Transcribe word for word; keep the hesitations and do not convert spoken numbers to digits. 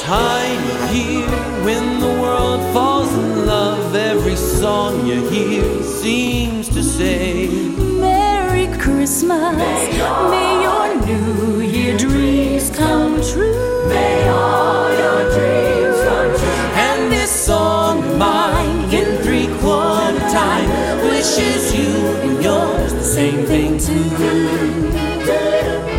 time of year when the world falls in love. Every song you hear seems to say, Merry Christmas, may your, may your New Year dreams come true. May all your dreams come true. And this song of mine in three-quarter time wishes you and yours the same thing too.